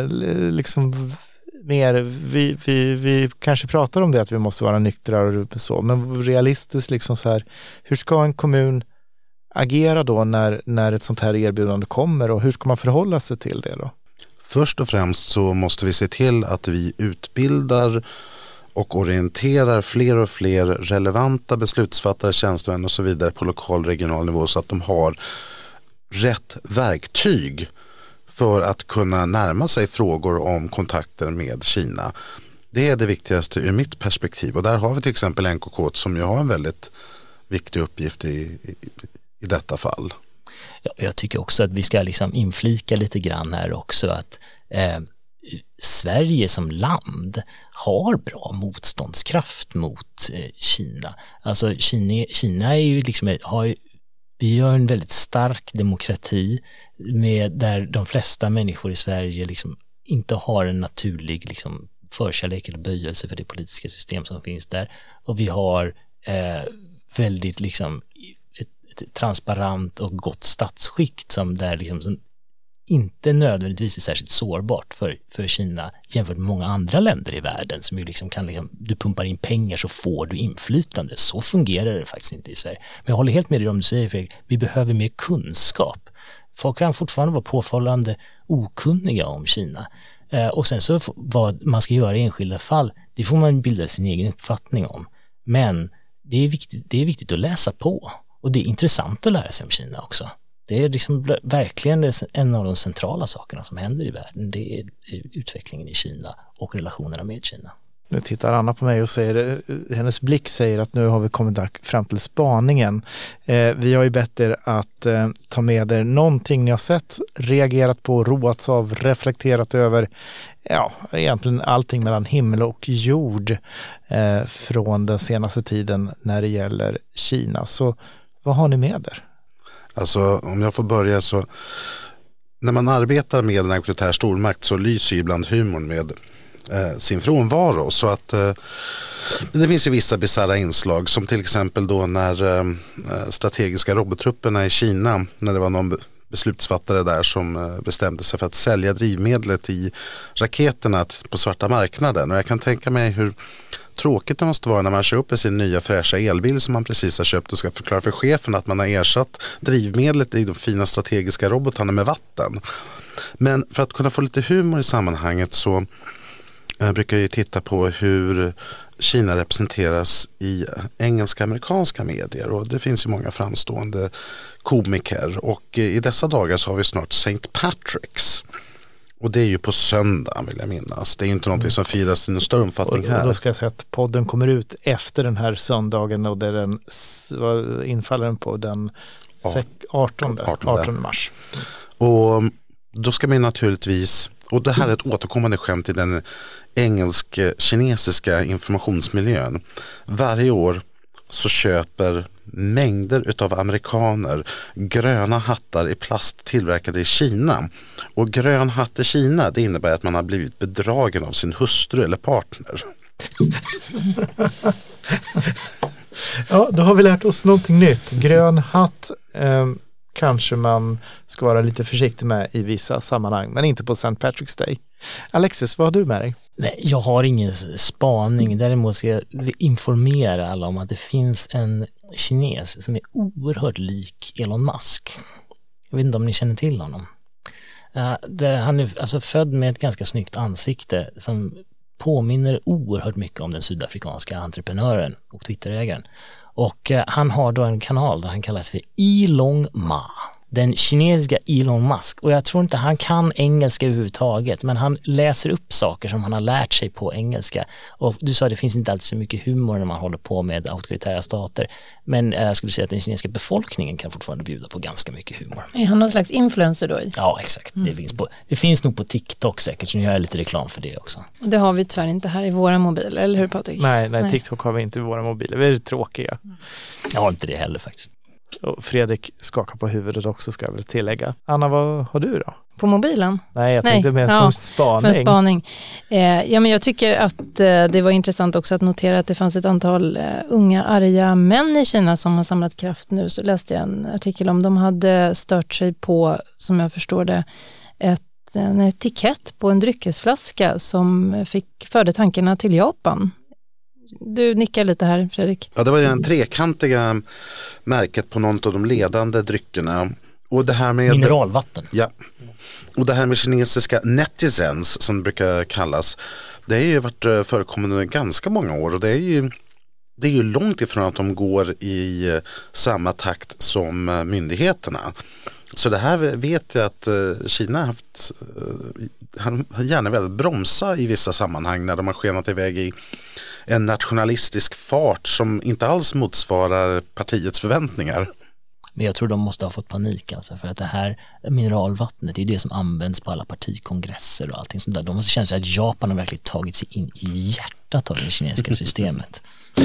liksom mer, vi, vi, vi kanske pratar om det att vi måste vara nyktra och så, men realistiskt liksom så här, hur ska en kommun agera då när, när ett sånt här erbjudande kommer och hur ska man förhålla sig till det då? Först och främst så måste vi se till att vi utbildar och orienterar fler och fler relevanta beslutsfattare, tjänstemän och så vidare på lokal och regional nivå så att de har rätt verktyg för att kunna närma sig frågor om kontakter med Kina. Det är det viktigaste ur mitt perspektiv och där har vi till exempel N K K som ju har en väldigt viktig uppgift i, i, i detta fall. Ja, jag tycker också att vi ska liksom inflika lite grann här också att eh, Sverige som land har bra motståndskraft mot eh, Kina. Alltså Kina, Kina är ju liksom, har, vi har en väldigt stark demokrati med, där de flesta människor i Sverige liksom inte har en naturlig liksom, förkärlek eller böjelse för det politiska system som finns där. Och vi har eh, väldigt liksom transparent och gott statsskick som där liksom som inte nödvändigtvis är särskilt sårbart för, för Kina jämfört med många andra länder i världen som ju liksom kan liksom, du pumpar in pengar så får du inflytande. Så fungerar det faktiskt inte i Sverige. Men jag håller helt med dig om du säger, Fredrik, vi behöver mer kunskap. Folk kan fortfarande vara påfallande okunniga om Kina. Eh, och sen så vad man ska göra i enskilda fall, det får man bilda sin egen uppfattning om. Men det är viktigt, det är viktigt att läsa på. Och det är intressant att lära sig om Kina också. Det är liksom verkligen en av de centrala sakerna som händer i världen. Det är utvecklingen i Kina och relationerna med Kina. Nu tittar Anna på mig och säger, hennes blick säger att nu har vi kommit fram till spaningen. Eh, vi har ju bett er att eh, ta med er någonting ni har sett, reagerat på, roats av, reflekterat över, ja, egentligen allting mellan himmel och jord eh, från den senaste tiden när det gäller Kina. Så vad har ni med er? Alltså om jag får börja så, när man arbetar med en auktoritär stormakt så lyser ju ibland humorn med eh, sin frånvaro. Så att eh, det finns ju vissa bizarra inslag som till exempel då när eh, strategiska robottrupperna i Kina, när det var någon beslutsfattare där som eh, bestämde sig för att sälja drivmedlet i raketerna på svarta marknaden. Och jag kan tänka mig hur tråkigt det måste vara när man köper sin nya fräscha elbil som man precis har köpt och ska förklara för chefen att man har ersatt drivmedlet i de fina strategiska robotarna med vatten. Men för att kunna få lite humor i sammanhanget så äh, brukar jag titta på hur Kina representeras i engelska amerikanska medier, och det finns ju många framstående komiker, och i dessa dagar så har vi snart Saint Patrick's. Och det är ju på söndag, vill jag minnas. Det är inte någonting som firas i någon större omfattning här. Och då ska jag säga att podden kommer ut efter den här söndagen, och där den infaller den på den artonde mars. Och då ska man naturligtvis, och det här är ett återkommande skämt i den engelsk-kinesiska informationsmiljön. Varje år så köper mängder utav amerikaner gröna hattar i plast tillverkade i Kina. Och grön hatt i Kina, det innebär att man har blivit bedragen av sin hustru eller partner. Ja, då har vi lärt oss någonting nytt. Grön hatt eh, kanske man ska vara lite försiktig med i vissa sammanhang, men inte på Saint Patrick's Day. Alexis, vad har du med dig? Nej, jag har ingen spaning. Däremot ska jag informera alla om att det finns en kines som är oerhört lik Elon Musk. Jag vet inte om ni känner till honom. Uh, det, han är alltså född med ett ganska snyggt ansikte som påminner oerhört mycket om den sydafrikanska entreprenören och Twitterägaren. Och uh, han har då en kanal där han kallas för Elon Ma. Den kinesiska Elon Musk, och jag tror inte han kan engelska överhuvudtaget, men han läser upp saker som han har lärt sig på engelska. Och du sa att det finns inte alltid så mycket humor när man håller på med auktoritära stater, men jag skulle säga att den kinesiska befolkningen kan fortfarande bjuda på ganska mycket humor. Är han någon slags influencer då? Ja, exakt. Mm. Det, finns på, det finns nog på TikTok säkert, så nu gör jag lite reklam för det också. Och det har vi tyvärr inte här i våra mobiler, eller hur Patrik? Nej, nej, nej. TikTok har vi inte i våra mobiler. Vi är tråkiga. Jag har inte det heller faktiskt. Och Fredrik skakar på huvudet också, ska jag väl tillägga. Anna, vad har du då? På mobilen? Nej, jag Nej. tänkte med ja, som spaning. För spaning. Eh, ja, men jag tycker att eh, det var intressant också att notera att det fanns ett antal eh, unga arga män i Kina som har samlat kraft nu. Så läste jag en artikel om de hade stört sig på, som jag förstår det, ett, en etikett på en dryckesflaska som fick förde tankarna till Japan. Du nickar lite här, Fredrik. Ja, det var ju den trekantiga märket på någon av de ledande dryckerna. Och det här med mineralvatten. Ja. Och det här med kinesiska netizens som det brukar kallas, det har ju varit förekommande ganska många år, och det är ju det är ju långt ifrån att de går i samma takt som myndigheterna. Så det här vet jag att Kina har haft har gärna velat bromsa i vissa sammanhang när de har skenat iväg i en nationalistisk fart som inte alls motsvarar partiets förväntningar. Men jag tror de måste ha fått panik alltså, för att det här mineralvattnet är det som används på alla partikongresser och allting sånt där. De måste känna sig att Japan har verkligen tagit sig in i hjärtat av det kinesiska systemet.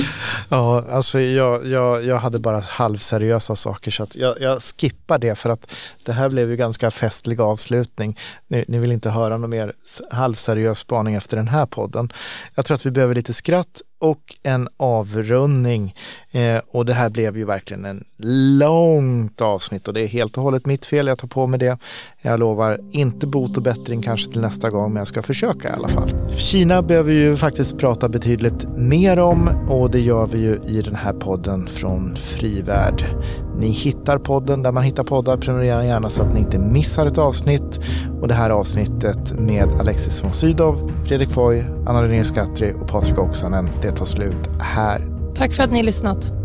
Ja, alltså jag, jag, jag hade bara halvseriösa saker, så att jag, jag skippar det, för att det här blev ju ganska festlig avslutning. Ni, ni vill inte höra någon mer halvseriös spaning efter den här podden. Jag tror att vi behöver lite skratt och en avrundning, eh, och det här blev ju verkligen en långt avsnitt, och det är helt och hållet mitt fel, jag tar på mig det. Jag lovar inte bot och bättring kanske till nästa gång, men jag ska försöka i alla fall. Kina behöver ju faktiskt prata betydligt mer om, och det gör vi ju i den här podden från Frivärd. Ni hittar podden där man hittar poddar, prenumerera gärna så att ni inte missar ett avsnitt. Och det här avsnittet med Alexis von Sydow, Fredrik Foy, Anna Linnér Skattri och Patrik Oksanen, det tar slut här. Tack för att ni har lyssnat.